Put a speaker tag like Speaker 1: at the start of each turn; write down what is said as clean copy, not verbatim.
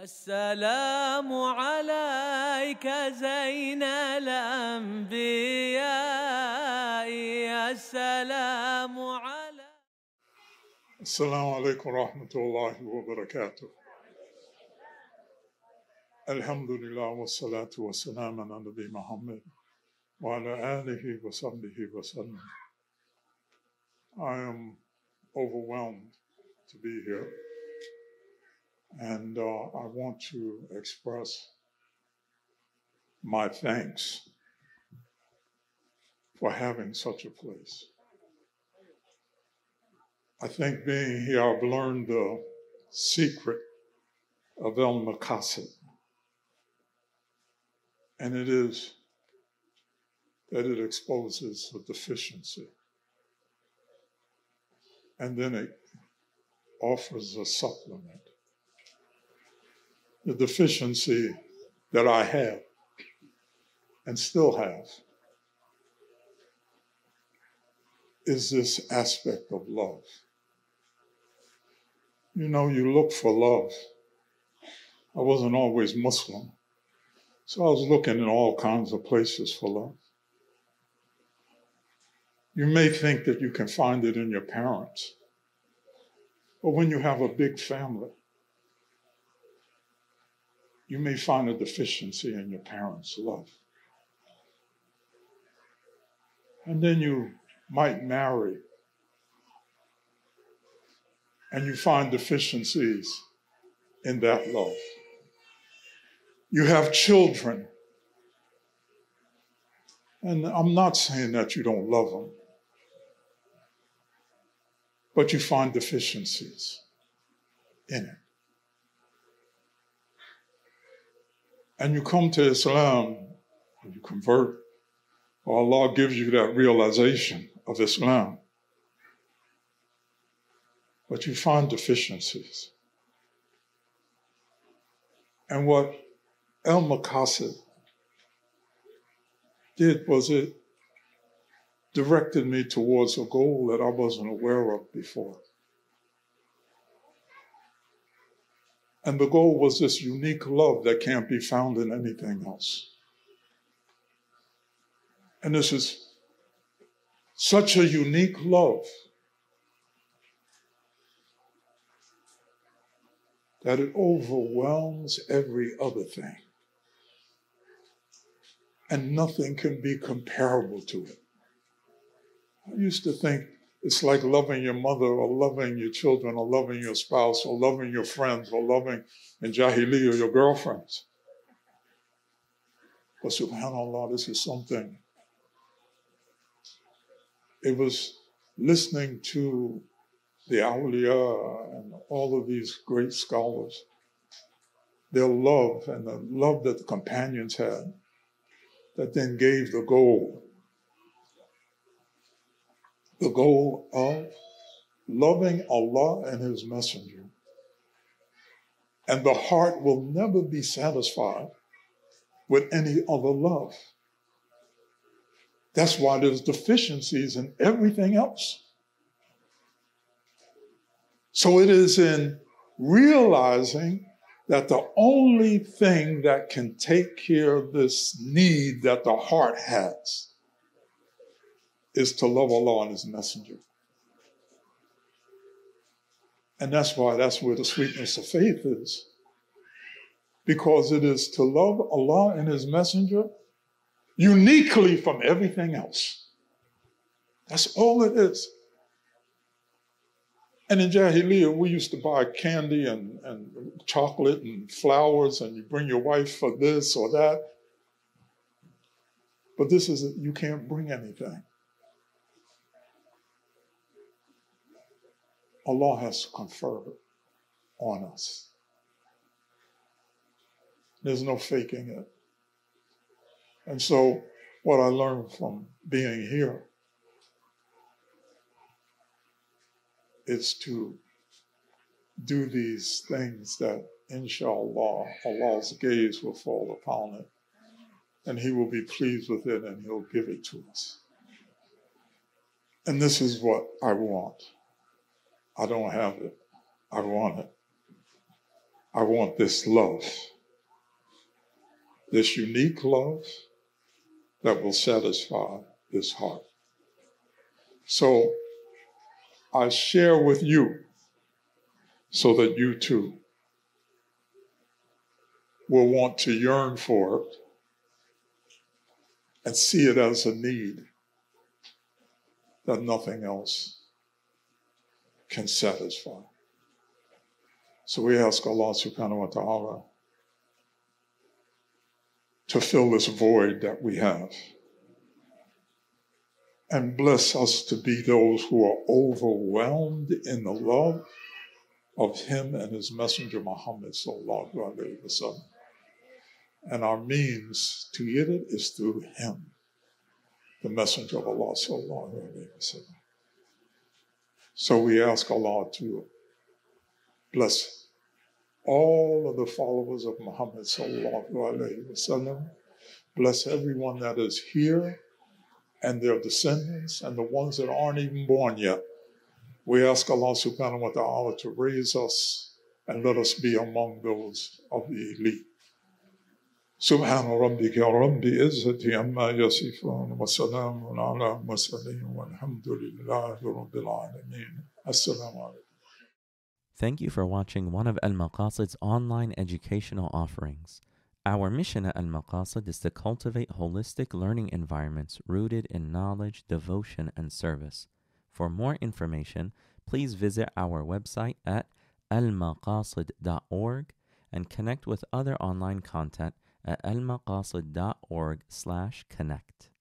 Speaker 1: السلام عليك زين الأنبياء السلام عليك.
Speaker 2: السلام عليكم ورحمة الله وبركاته. الحمد لله والصلاة والسلام على نبي محمد وعلى آله وصحبه وسلم. I am overwhelmed to be here, and I want to express my thanks for having such a place. I think being here, I've learned the secret of al-Maqasid, and it is that it exposes a deficiency, and then it offers a supplement. The deficiency that I have and still have is this aspect of love. You know, you look for love. I wasn't always Muslim, so I was looking in all kinds of places for love. You may think that you can find it in your parents, but when you have a big family, you may find a deficiency in your parents' love. And then you might marry, and you find deficiencies in that love. You have children, and I'm not saying that you don't love them, but you find deficiencies in it. And you come to Islam, and you convert, or Allah gives you that realization of Islam, but you find deficiencies. And what al-Maqasid did was it directed me towards a goal that I wasn't aware of before. And the goal was this unique love that can't be found in anything else. And this is such a unique love that it overwhelms every other thing. And nothing can be comparable to it. I used to think it's like loving your mother or loving your children or loving your spouse or loving your friends or loving in Jahiliyyah your girlfriends. But subhanAllah, this is something. It was listening to the awliya and all of these great scholars, their love and the love that the companions had, that then gave the goal of loving Allah and His Messenger. And the heart will never be satisfied with any other love. That's why there's deficiencies in everything else. So it is in realizing that the only thing that can take care of this need that the heart has is to love Allah and His Messenger. And that's where the sweetness of faith is. Because it is to love Allah and His Messenger uniquely from everything else. That's all it is. And in Jahiliyyah, we used to buy candy and chocolate and flowers, and you bring your wife for this or that. But this is, you can't bring anything. Allah has conferred it on us. There's no faking it. And so what I learned from being here is to do these things that, inshallah, Allah's gaze will fall upon it, and He will be pleased with it, and He'll give it to us. And this is what I want. I don't have it. I want it. I want this love, this unique love that will satisfy this heart. So I share with you so that you too will want to yearn for it and see it as a need that nothing else can satisfy. So we ask Allah subhanahu wa ta'ala to fill this void that we have and bless us to be those who are overwhelmed in the love of Him and His Messenger Muhammad sallallahu alaihi wasallam. And our means to get it is through Him, the Messenger of Allah sallallahu alaihi wasallam. So we ask Allah to bless all of the followers of Muhammad sallallahu alaihi wasallam. Bless everyone that is here and their descendants and the ones that aren't even born yet. We ask Allah subhanahu wa ta'ala to raise us and let us be among those of the elite. سبحان ربك رب العزة عما يصفون وسلام على المرسلين والحمد لله رب العالمين. السلام عليكم.
Speaker 3: Thank you for watching one of Al-Maqasid's online educational offerings. Our mission at Al-Maqasid is to cultivate holistic learning environments rooted in knowledge, devotion, and service. For more information, please visit our website at almaqasid.org and connect with other online content at almaqasid.org/connect.